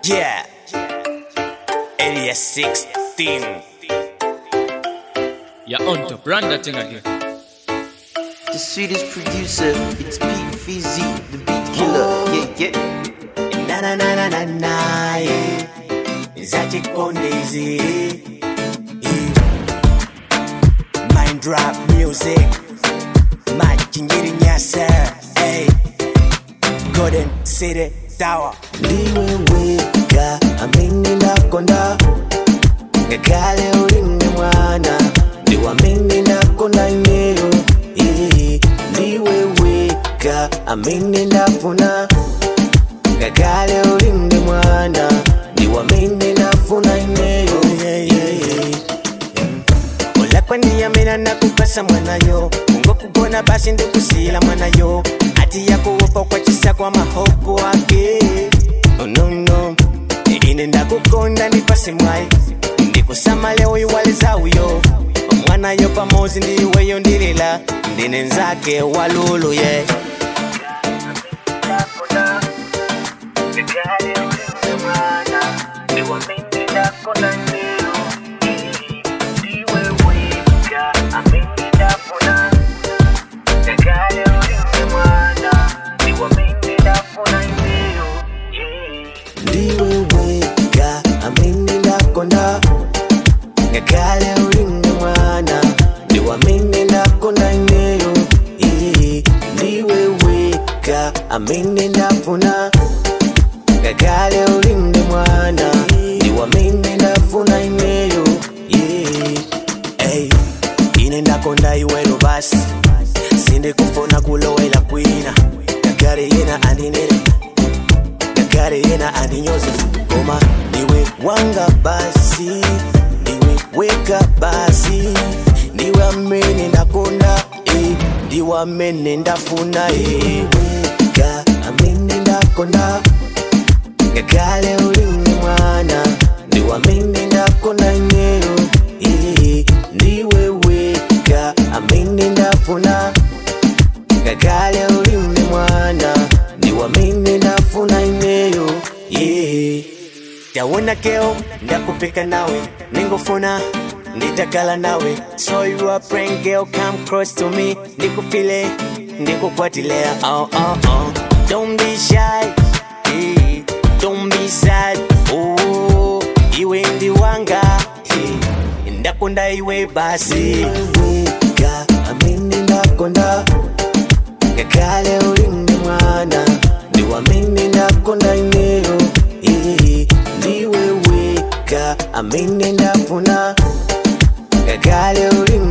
Yeah, area 16. You're on to brand that thing again. The sweetest producer, it's PVZ, the beat killer. Yeah. Na na na na na na, yeah. Zachi Kondezi. Mind drop music. My Kingiri Nyasa. Hey. Golden City Tower. Liwe weka, amini nakonda. Ngakale ulinge mwana. Ndiwa mini nakonda inero. Liwe weka, amini nafuna. Ngakale ulinge mwana. Ndiwa mini nafuna inero. Ola kwani ya mina nakukasa mwana yo. Mungo kukona basi ndikusila mwana yo. Ati ya kuwopa kwa chisa kwa mahopo wake. Oh no no, ine ndakukonda nipasi mwai. Ndikusama leo iwaliza uyo. Mwana yo pamozi ndiwe yo ndirila. Ndine nzake walulu ye. Liwe weka, amini nakonda. Ngakale ulinge mwana. Ndiwa mini nakonda inero. Liwe weka, amini nafuna. Ngakale ulinge mwana. Ndiwa mini nafuna inero. Hey, ine ndakonda iwelo basi. Sindi kufuna kulowela kwina. Ngakare yena andinere. Ngakare yena andinyoze. Koma niwe wanga basi. Niwe weka basi. Niwe amene ndakonda. Ndiwe amene ndafuna. Weka, amini nakonda. Ngakale ulinge mwana. Ndiwa mini nakonda inero. Liwe weka, amini nafuna. Ngakale ulinge mwana. Ndiwa mini nafuna inero. Tawona keo, ndakupika nawe. Ningofuna, nitakala nawe. So you are praying girl, come close to me. Nikufile, nikukwatilia. Oh oh oh. Don't be shy, don't be sad. Oh, iwe ndi wanga. Ndakunda iwe basi. Weka, amini nakonda. Ngakale ulinge mwana. Ndiwa mini nakonda inero. Liwe weka, amini nafuna. Ngakale ulinge